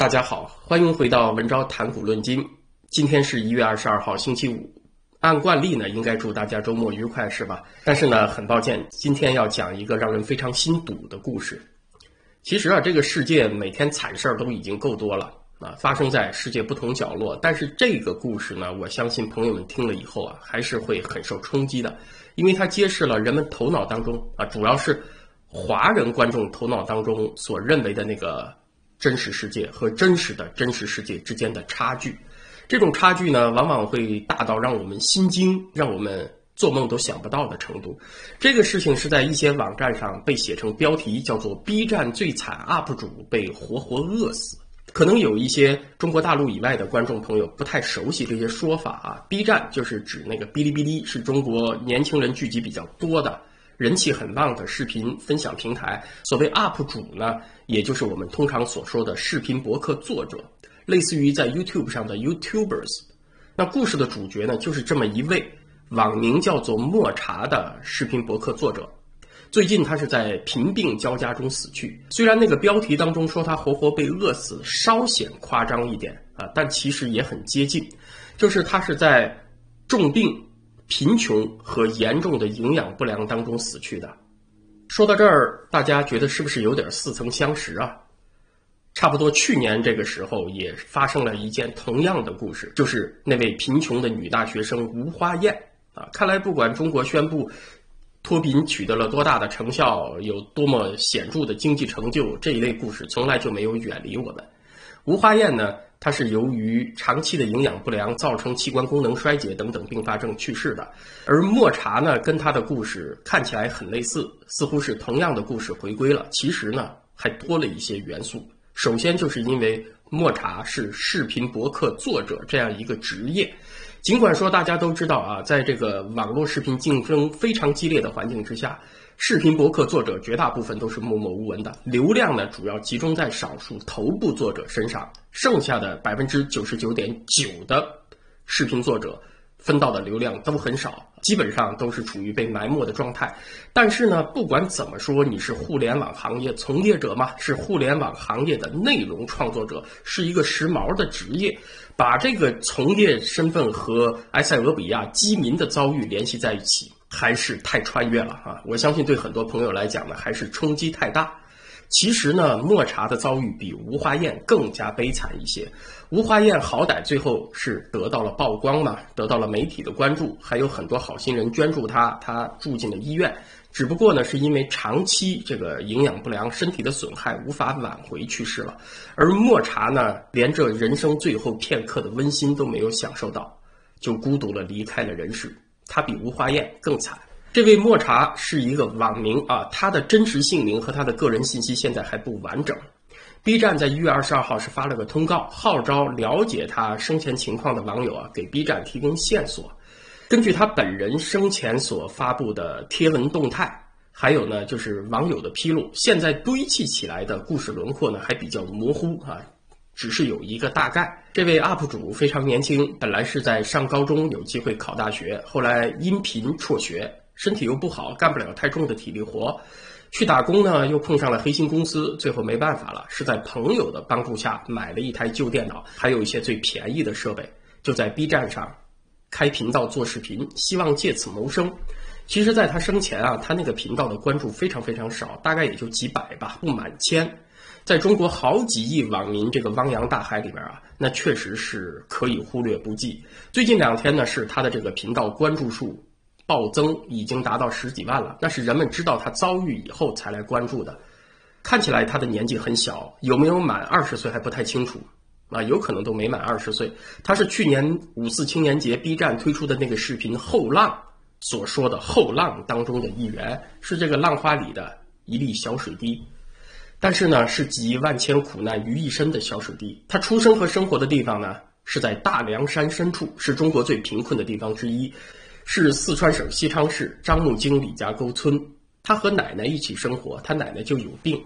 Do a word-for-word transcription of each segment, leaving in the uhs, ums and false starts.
大家好，欢迎回到文昭谈股论金。今天是一月二十二号星期五，按惯例呢，应该祝大家周末愉快，是吧？但是呢，很抱歉，今天要讲一个让人非常心堵的故事。其实啊，这个世界每天惨事儿都已经够多了啊，发生在世界不同角落。但是这个故事呢，我相信朋友们听了以后啊，还是会很受冲击的，因为它揭示了人们头脑当中啊，主要是华人观众头脑当中所认为的那个真实世界和真实的真实世界之间的差距。这种差距呢，往往会大到让我们心惊，让我们做梦都想不到的程度。这个事情是在一些网站上被写成标题，叫做 B 站最惨 U P 主被活活饿死。可能有一些中国大陆以外的观众朋友不太熟悉这些说法啊。B 站就是指那个哔哩哔哩，是中国年轻人聚集比较多的人气很旺的视频分享平台。所谓 U P 主呢，也就是我们通常所说的视频博客作者，类似于在 YouTube 上的 YouTubers。 那故事的主角呢，就是这么一位网名叫做莫茶的视频博客作者。最近他是在贫病交加中死去，虽然那个标题当中说他活活被饿死稍显夸张一点啊，但其实也很接近，就是他是在重病、贫穷和严重的营养不良当中死去的。说到这儿，大家觉得是不是有点似曾相识啊？差不多去年这个时候也发生了一件同样的故事，就是那位贫穷的女大学生吴花燕啊。看来不管中国宣布脱贫取得了多大的成效，有多么显著的经济成就，这一类故事从来就没有远离我们。吴花燕呢，她是由于长期的营养不良造成器官功能衰竭等等并发症去世的。而莫茶呢，跟她的故事看起来很类似，似乎是同样的故事回归了，其实呢还多了一些元素。首先就是因为莫茶是视频博客作者这样一个职业，尽管说大家都知道啊，在这个网络视频竞争非常激烈的环境之下，视频博客作者绝大部分都是默默无闻的，流量呢主要集中在少数头部作者身上，剩下的 百分之九十九点九 的视频作者分到的流量都很少，基本上都是处于被埋没的状态。但是呢，不管怎么说，你是互联网行业从业者嘛，是互联网行业的内容创作者，是一个时髦的职业，把这个从业身份和埃塞俄比亚饥民的遭遇联系在一起，还是太穿越了啊！我相信对很多朋友来讲呢，还是冲击太大。其实呢，莫茶的遭遇比吴花燕更加悲惨一些。吴花燕好歹最后是得到了曝光嘛，得到了媒体的关注，还有很多好心人捐助她，她住进了医院。只不过呢，是因为长期这个营养不良，身体的损害无法挽回去世了。而莫茶呢，连这人生最后片刻的温馨都没有享受到，就孤独了离开了人世。他比吴花燕更惨。这位莫茶是一个网名啊，他的真实姓名和他的个人信息现在还不完整。B 站在一月二十二号是发了个通告，号召了解他生前情况的网友啊，给 B 站提供线索。根据他本人生前所发布的贴文动态，还有呢就是网友的披露，现在堆砌起来的故事轮廓呢还比较模糊啊，只是有一个大概。这位 U P 主非常年轻，本来是在上高中有机会考大学，后来因贫辍学，身体又不好，干不了太重的体力活，去打工呢又碰上了黑心公司，最后没办法了，是在朋友的帮助下买了一台旧电脑，还有一些最便宜的设备，就在 B 站上开频道做视频，希望借此谋生。其实在他生前啊，他那个频道的关注非常非常少，大概也就几百吧，不满千。在中国好几亿网民这个汪洋大海里边啊，那确实是可以忽略不计。最近两天呢，是他的这个频道关注数暴增，已经达到十几万了，那是人们知道他遭遇以后才来关注的。看起来他的年纪很小，有没有满二十岁还不太清楚啊，有可能都没满二十岁。他是去年五四青年节 B 站推出的那个视频后浪所说的后浪当中的一员，是这个浪花里的一粒小水滴，但是呢是集万千苦难于一身的小水滴。他出生和生活的地方呢是在大凉山深处，是中国最贫困的地方之一，是四川省西昌市张木京李家沟村。他和奶奶一起生活，他奶奶就有病，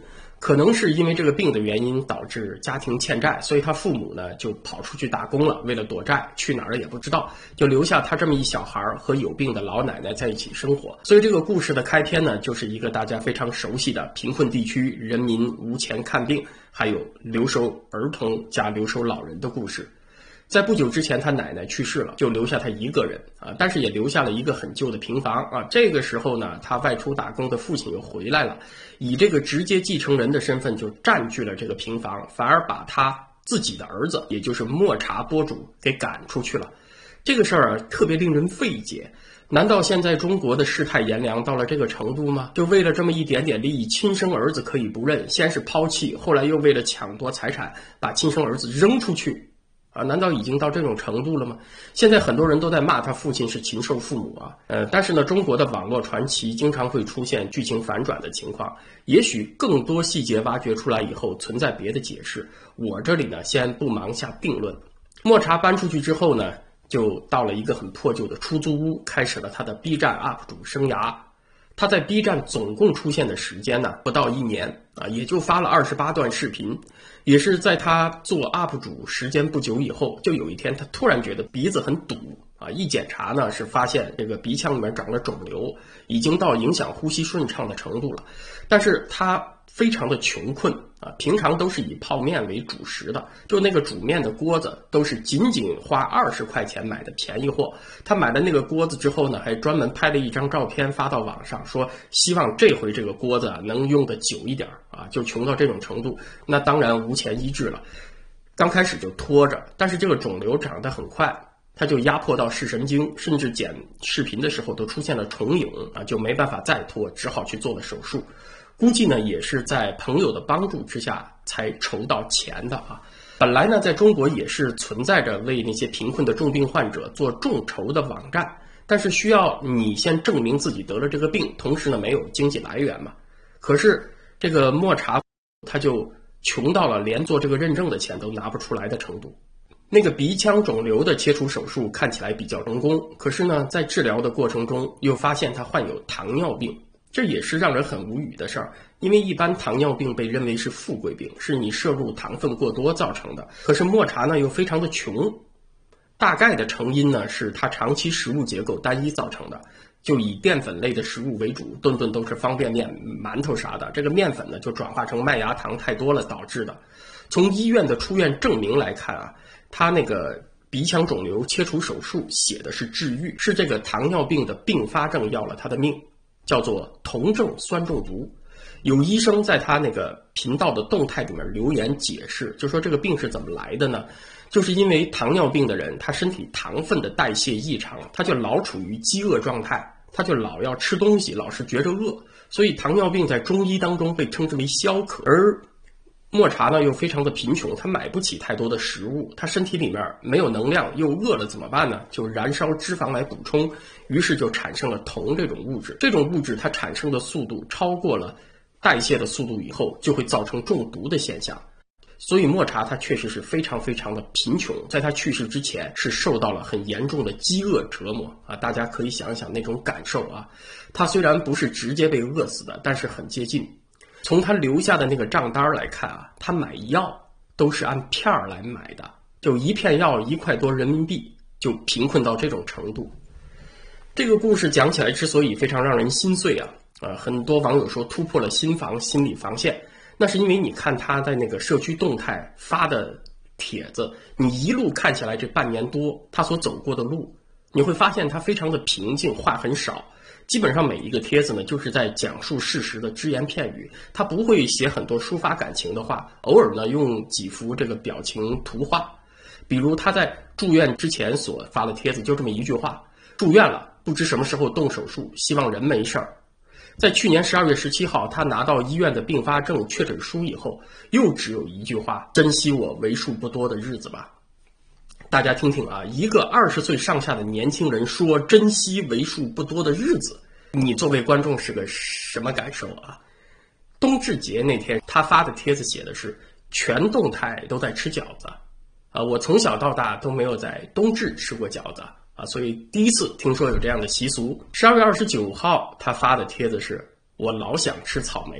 可能是因为这个病的原因导致家庭欠债，所以他父母呢就跑出去打工了，为了躲债，去哪儿也不知道，就留下他这么一小孩和有病的老奶奶在一起生活。所以这个故事的开篇呢，就是一个大家非常熟悉的贫困地区人民无钱看病，还有留守儿童加留守老人的故事。在不久之前，他奶奶去世了，就留下他一个人啊，但是也留下了一个很旧的平房啊。这个时候呢，他外出打工的父亲又回来了，以这个直接继承人的身份就占据了这个平房，反而把他自己的儿子，也就是抹茶播主给赶出去了。这个事儿啊，特别令人费解。难道现在中国的世态炎凉到了这个程度吗？就为了这么一点点利益，亲生儿子可以不认，先是抛弃，后来又为了抢夺财产，把亲生儿子扔出去。啊，难道已经到这种程度了吗？现在很多人都在骂他父亲是禽兽父母啊，呃，但是呢，中国的网络传奇经常会出现剧情反转的情况，也许更多细节挖掘出来以后存在别的解释，我这里呢先不忙下定论。抹茶搬出去之后呢，就到了一个很破旧的出租屋，开始了他的 B 站 U P 主生涯。他在 B 站总共出现的时间呢，不到一年啊，也就发了二十八段视频。也是在他做 U P 主时间不久以后，就有一天他突然觉得鼻子很堵啊，一检查呢是发现这个鼻腔里面长了肿瘤，已经到影响呼吸顺畅的程度了。但是他非常的穷困啊，平常都是以泡面为主食的，就那个煮面的锅子都是仅仅花二十块钱买的便宜货。他买了那个锅子之后呢，还专门拍了一张照片发到网上，说希望这回这个锅子啊能用得久一点啊，就穷到这种程度，那当然无钱医治了。刚开始就拖着，但是这个肿瘤长得很快，他就压迫到视神经，甚至剪视频的时候都出现了重影啊，就没办法再拖，只好去做了手术。估计呢也是在朋友的帮助之下才筹到钱的啊。本来呢在中国也是存在着为那些贫困的重病患者做众筹的网站，但是需要你先证明自己得了这个病，同时呢没有经济来源嘛。可是这个抹茶他就穷到了连做这个认证的钱都拿不出来的程度。那个鼻腔肿瘤的切除手术看起来比较成功，可是呢在治疗的过程中又发现他患有糖尿病，这也是让人很无语的事儿。因为一般糖尿病被认为是富贵病，是你摄入糖分过多造成的，可是抹茶呢又非常的穷，大概的成因呢是他长期食物结构单一造成的，就以淀粉类的食物为主，顿顿都是方便面、馒头啥的，这个面粉呢就转化成麦芽糖太多了导致的。从医院的出院证明来看啊，他那个鼻腔肿瘤切除手术写的是治愈，是这个糖尿病的并发症要了他的命，叫做酮症酸中毒。有医生在他那个频道的动态里面留言解释，就说这个病是怎么来的呢？就是因为糖尿病的人他身体糖分的代谢异常，他就老处于饥饿状态，他就老要吃东西，老是觉着饿，所以糖尿病在中医当中被称之为消渴。而抹茶呢又非常的贫穷，他买不起太多的食物，他身体里面没有能量，又饿了怎么办呢？就燃烧脂肪来补充，于是就产生了酮这种物质。这种物质它产生的速度超过了代谢的速度以后，就会造成中毒的现象。所以抹茶它确实是非常非常的贫穷，在他去世之前是受到了很严重的饥饿折磨啊！大家可以想一想那种感受啊。他虽然不是直接被饿死的，但是很接近。从他留下的那个账单来看啊，他买药都是按片儿来买的，就一片药一块多人民币，就贫困到这种程度。这个故事讲起来之所以非常让人心碎啊，呃，很多网友说突破了心防心理防线，那是因为你看他在那个社区动态发的帖子，你一路看起来这半年多他所走过的路，你会发现他非常的平静，话很少。基本上每一个帖子呢，就是在讲述事实的只言片语，他不会写很多抒发感情的话，偶尔呢用几幅这个表情图画。比如他在住院之前所发的帖子就这么一句话：住院了，不知什么时候动手术，希望人没事儿。在去年十二月十七号，他拿到医院的并发症确诊书以后，又只有一句话：珍惜我为数不多的日子吧。大家听听啊，一个二十岁上下的年轻人说珍惜为数不多的日子，你作为观众是个什么感受啊？冬至节那天他发的帖子写的是全动态都在吃饺子啊，我从小到大都没有在冬至吃过饺子啊，所以第一次听说有这样的习俗。十二月二十九号他发的帖子是我老想吃草莓了，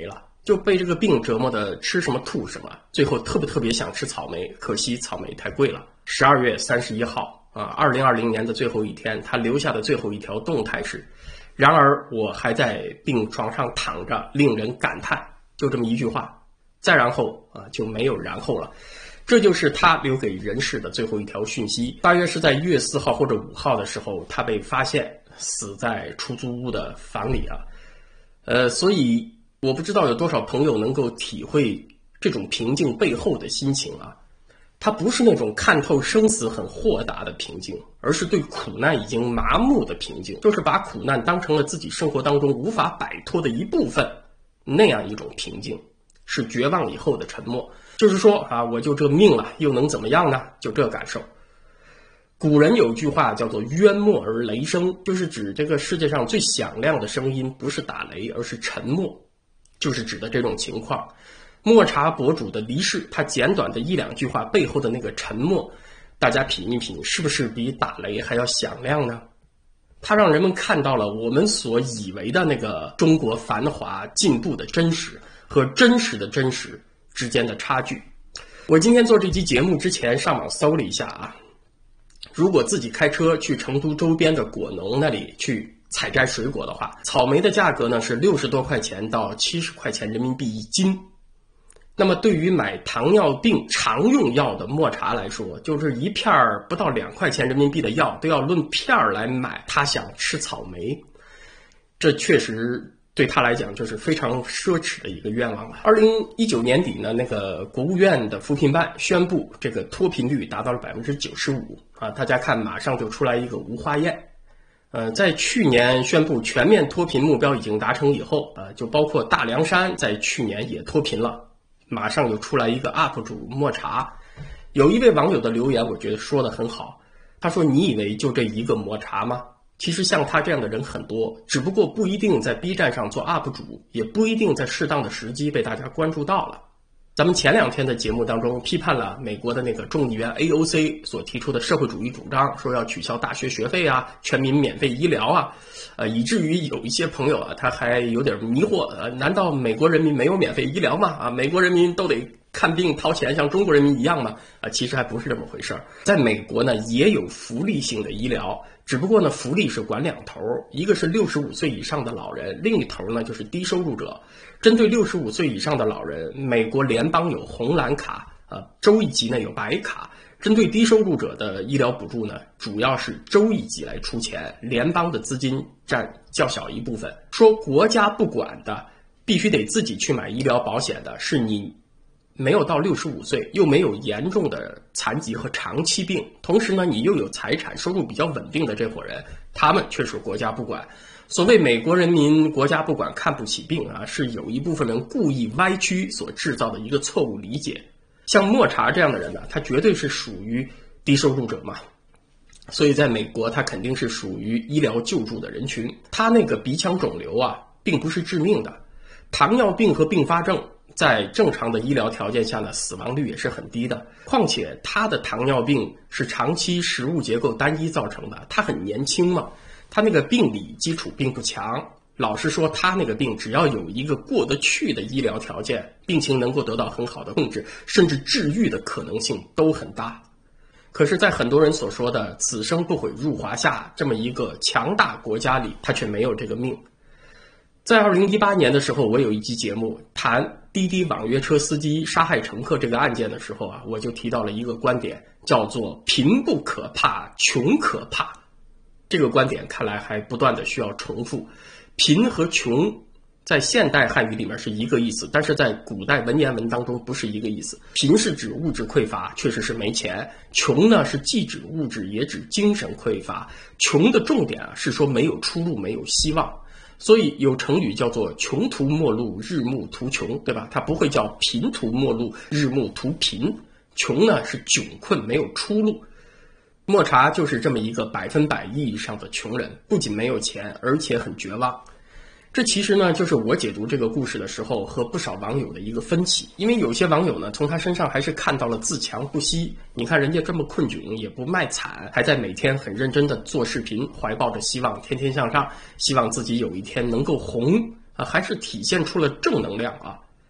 就被这个病折磨的吃什么吐什么，最后特别特别想吃草莓，可惜草莓太贵了。十二月三十一号啊，二零二零年的最后一天，他留下的最后一条动态是：然而我还在病床上躺着，令人感叹。就这么一句话，再然后啊就没有然后了。这就是他留给人世的最后一条讯息。大约是在一月四号或者五号的时候，他被发现死在出租屋的房里啊。呃，所以我不知道有多少朋友能够体会这种平静背后的心情啊。他不是那种看透生死很豁达的平静，而是对苦难已经麻木的平静，就是把苦难当成了自己生活当中无法摆脱的一部分，那样一种平静，是绝望以后的沉默。就是说啊，我就这命了，又能怎么样呢？就这感受。古人有句话叫做冤默而雷声，就是指这个世界上最响亮的声音不是打雷，而是沉默，就是指的这种情况。莫茶博主的离世，他简短的一两句话背后的那个沉默，大家品一品，是不是比打雷还要响亮呢？它让人们看到了我们所以为的那个中国繁华进步的真实和真实的真实之间的差距。我今天做这期节目之前上网搜了一下啊，如果自己开车去成都周边的果农那里去采摘水果的话，草莓的价格呢是六十多块钱到七十块钱人民币一斤。那么对于买糖尿病常用药的莫茶来说，就是一片不到两块钱人民币的药都要论片来买，他想吃草莓，这确实对他来讲就是非常奢侈的一个愿望了。二零一九年底呢，那个国务院的扶贫办宣布这个脱贫率达到了百分之九十五啊，大家看马上就出来一个无花宴。呃，在去年宣布全面脱贫目标已经达成以后，呃，就包括大凉山在去年也脱贫了。马上又出来一个 U P 主莫茶，有一位网友的留言我觉得说得很好，他说你以为就这一个莫茶吗？其实像他这样的人很多，只不过不一定在 B 站上做 U P 主，也不一定在适当的时机被大家关注到了。咱们前两天的节目当中批判了美国的那个众议员 A O C 所提出的社会主义主张，说要取消大学学费啊，全民免费医疗啊，呃，以至于有一些朋友啊，他还有点迷惑，呃，难道美国人民没有免费医疗吗？啊，美国人民都得看病掏钱像中国人民一样吗？啊，其实还不是这么回事儿。在美国呢，也有福利性的医疗，只不过呢，福利是管两头，一个是六十五岁以上的老人，另一头呢就是低收入者。针对六十五岁以上的老人，美国联邦有红蓝卡，呃，州一级呢有白卡。针对低收入者的医疗补助呢，主要是州一级来出钱，联邦的资金占较小一部分。说国家不管的，必须得自己去买医疗保险的，是你没有到六十五岁，又没有严重的残疾和长期病，同时呢，你又有财产收入比较稳定的这伙人，他们却是国家不管。所谓美国人民国家不管看不起病啊，是有一部分人故意歪曲所制造的一个错误理解。像莫茶这样的人呢，他绝对是属于低收入者嘛，所以在美国他肯定是属于医疗救助的人群。他那个鼻腔肿瘤啊，并不是致命的，糖尿病和并发症在正常的医疗条件下呢，死亡率也是很低的。况且他的糖尿病是长期食物结构单一造成的，他很年轻嘛，他那个病理基础并不强。老实说，他那个病只要有一个过得去的医疗条件，病情能够得到很好的控制，甚至治愈的可能性都很大。可是在很多人所说的此生不悔入华夏这么一个强大国家里，他却没有这个命。在二零一八年的时候，我有一期节目谈滴滴网约车司机杀害乘客这个案件的时候啊，我就提到了一个观点，叫做贫不可怕，穷可怕。这个观点看来还不断的需要重复。贫和穷在现代汉语里面是一个意思，但是在古代文言文当中不是一个意思。贫是指物质匮乏，确实是没钱；穷呢是既指物质也指精神匮乏。穷的重点啊是说没有出路，没有希望。所以有成语叫做穷途末路，日暮途穷，对吧？它不会叫贫途末路，日暮途贫。穷呢是窘困，没有出路。莫茶就是这么一个百分百意义上的穷人，不仅没有钱，而且很绝望。这其实呢，就是我解读这个故事的时候和不少网友的一个分歧。因为有些网友呢，从他身上还是看到了自强不息。你看人家这么困窘也不卖惨，还在每天很认真的做视频，怀抱着希望，天天向上，希望自己有一天能够红啊，还是体现出了正能量啊。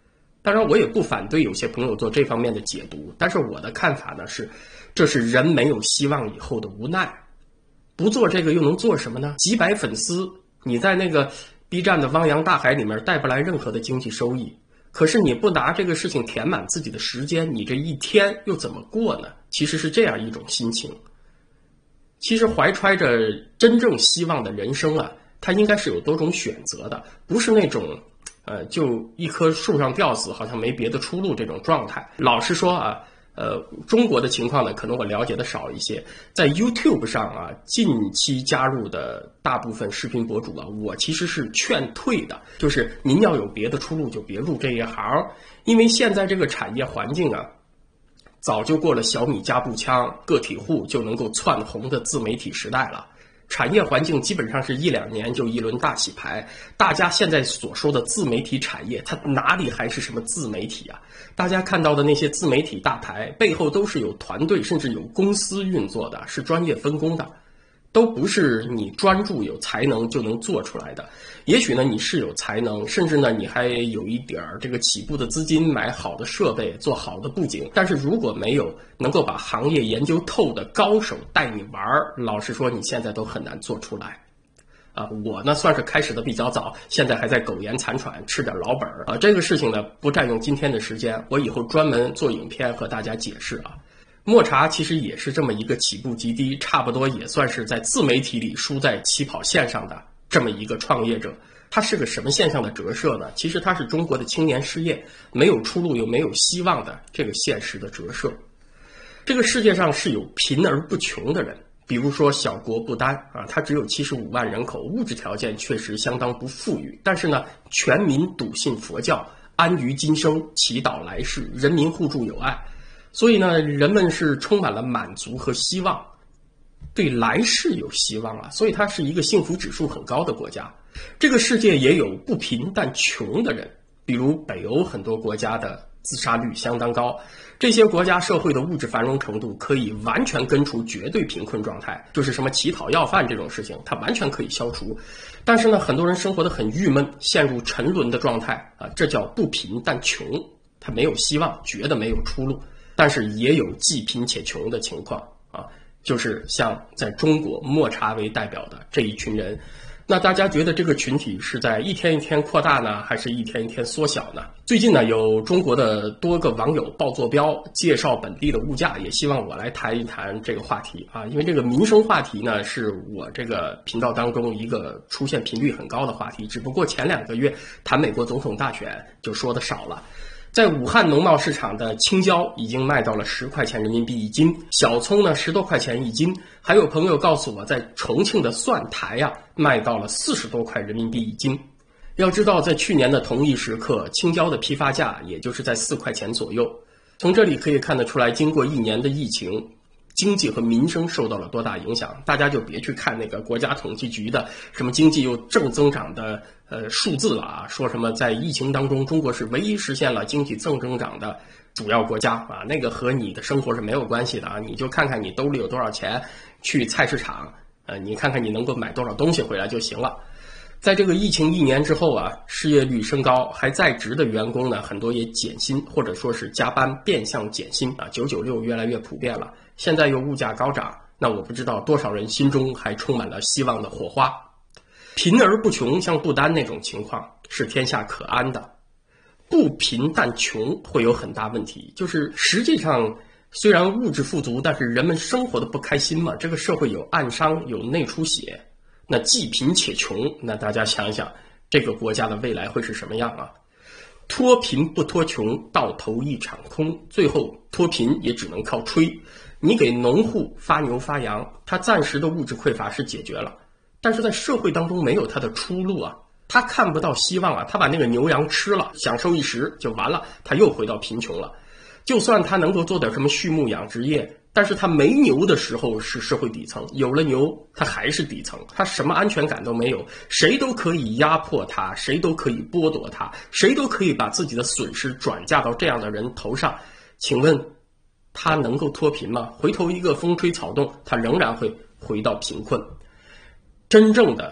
当然，我也不反对有些朋友做这方面的解读，但是我的看法呢是，这是人没有希望以后的无奈。不做这个又能做什么呢？几百粉丝，你在那个 B 站的汪洋大海里面带不来任何的经济收益。可是你不拿这个事情填满自己的时间，你这一天又怎么过呢？其实是这样一种心情。其实怀揣着真正希望的人生啊，它应该是有多种选择的，不是那种呃就一棵树上吊死，好像没别的出路这种状态。老实说啊，呃，中国的情况呢，可能我了解的少一些。在 YouTube 上啊，近期加入的大部分视频博主啊，我其实是劝退的，就是您要有别的出路，就别入这一行，因为现在这个产业环境啊，早就过了小米加步枪、个体户就能够窜红的自媒体时代了。产业环境基本上是一两年就一轮大洗牌，大家现在所说的自媒体产业，它哪里还是什么自媒体啊？大家看到的那些自媒体大牌背后都是有团队甚至有公司运作的，是专业分工的，都不是你专注有才能就能做出来的。也许呢你是有才能，甚至呢你还有一点这个起步的资金，买好的设备，做好的布景，但是如果没有能够把行业研究透的高手带你玩，老实说你现在都很难做出来。啊，我呢算是开始的比较早，现在还在苟延残喘，吃点老本儿啊。这个事情呢不占用今天的时间，我以后专门做影片和大家解释啊。莫茶其实也是这么一个起步极低，差不多也算是在自媒体里输在起跑线上的这么一个创业者。他是个什么现象的折射呢？其实他是中国的青年失业，没有出路又没有希望的这个现实的折射。这个世界上是有贫而不穷的人，比如说小国不丹啊，它只有七十五万人口，物质条件确实相当不富裕，但是呢，全民笃信佛教，安于今生，祈祷来世，人民互助友爱，所以呢，人们是充满了满足和希望，对来世有希望啊，所以它是一个幸福指数很高的国家。这个世界也有不贫但穷的人，比如北欧很多国家的自杀率相当高，这些国家社会的物质繁荣程度可以完全根除绝对贫困状态，就是什么乞讨要饭这种事情它完全可以消除。但是呢，很多人生活得很郁闷，陷入沉沦的状态啊，这叫不贫但穷，他没有希望，觉得没有出路。但是也有既贫且穷的情况啊，就是像在中国莫茶为代表的这一群人。那大家觉得这个群体是在一天一天扩大呢，还是一天一天缩小呢？最近呢，有中国的多个网友报坐标，介绍本地的物价，也希望我来谈一谈这个话题啊，因为这个民生话题呢，是我这个频道当中一个出现频率很高的话题，只不过前两个月谈美国总统大选就说的少了。在武汉农贸市场的青椒已经卖到了十块钱人民币一斤，小葱呢十多块钱一斤，还有朋友告诉我，在重庆的蒜苔呀、啊、卖到了四十多块人民币一斤。要知道，在去年的同一时刻，青椒的批发价也就是在四块钱左右。从这里可以看得出来，经过一年的疫情，经济和民生受到了多大影响。大家就别去看那个国家统计局的什么经济又正增长的呃数字了啊，说什么在疫情当中中国是唯一实现了经济正增长的主要国家啊，那个和你的生活是没有关系的啊，你就看看你兜里有多少钱，去菜市场呃你看看你能够买多少东西回来就行了。在这个疫情一年之后啊，失业率升高，还在职的员工呢，很多也减薪或者说是加班变相减薪啊，九九六越来越普遍了。现在又物价高涨，那我不知道多少人心中还充满了希望的火花。贫而不穷，像不丹那种情况是天下可安的。不贫但穷会有很大问题，就是实际上虽然物质富足，但是人们生活的不开心嘛，这个社会有暗伤，有内出血。那既贫且穷，那大家想想这个国家的未来会是什么样啊？脱贫不脱穷，到头一场空，最后脱贫也只能靠吹。你给农户发牛发羊，他暂时的物质匮乏是解决了，但是在社会当中没有他的出路啊，他看不到希望啊，他把那个牛羊吃了，享受一时就完了，他又回到贫穷了。就算他能够做点什么畜牧养殖业，但是他没牛的时候是社会底层，有了牛他还是底层，他什么安全感都没有，谁都可以压迫他，谁都可以剥夺他，谁都可以把自己的损失转嫁到这样的人头上。请问他能够脱贫吗？回头一个风吹草动，他仍然会回到贫困。真正的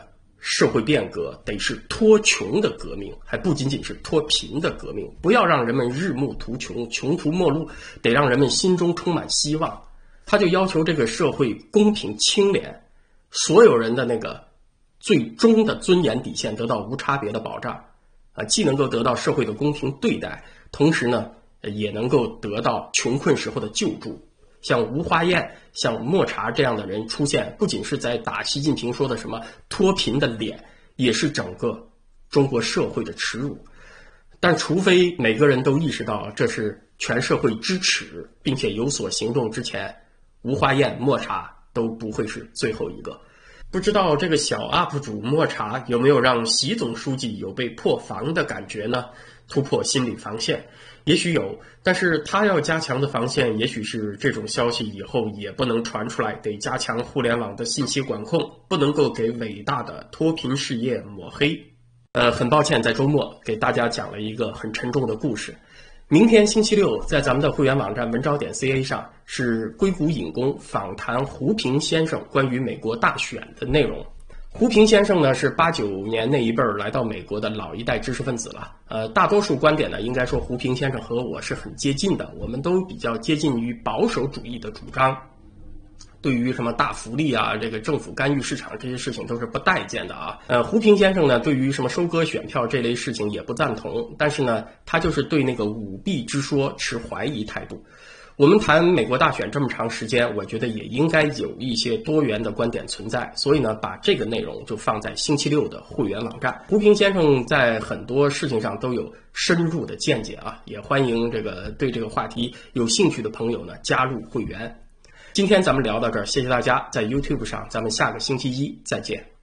社会变革得是脱穷的革命，还不仅仅是脱贫的革命。不要让人们日暮途穷，穷途末路，得让人们心中充满希望。他就要求这个社会公平清廉，所有人的那个最终的尊严底线得到无差别的保障啊，既能够得到社会的公平对待，同时呢，也能够得到穷困时候的救助。像吴华燕、像莫查这样的人出现，不仅是在打习近平说的什么脱贫的脸，也是整个中国社会的耻辱。但除非每个人都意识到这是全社会支持，并且有所行动之前，吴华燕、莫查都不会是最后一个。不知道这个小 U P 主莫查有没有让习总书记有被破防的感觉呢？突破心理防线，也许有，但是他要加强的防线，也许是这种消息以后也不能传出来，得加强互联网的信息管控，不能够给伟大的脱贫事业抹黑。呃，很抱歉，在周末给大家讲了一个很沉重的故事。明天星期六，在咱们的会员网站文招点 C A 上是硅谷引工访谈胡平先生关于美国大选的内容。胡平先生呢是八九年那一辈儿来到美国的老一代知识分子了，呃，大多数观点呢，应该说胡平先生和我是很接近的，我们都比较接近于保守主义的主张。对于什么大福利啊，这个政府干预市场这些事情都是不待见的啊。呃，胡平先生呢，对于什么收割选票这类事情也不赞同，但是呢，他就是对那个舞弊之说持怀疑态度。我们谈美国大选这么长时间，我觉得也应该有一些多元的观点存在，所以呢，把这个内容就放在星期六的会员网站。胡平先生在很多事情上都有深入的见解啊，也欢迎这个对这个话题有兴趣的朋友呢加入会员。今天咱们聊到这儿，谢谢大家，在 YouTube 上，咱们下个星期一再见。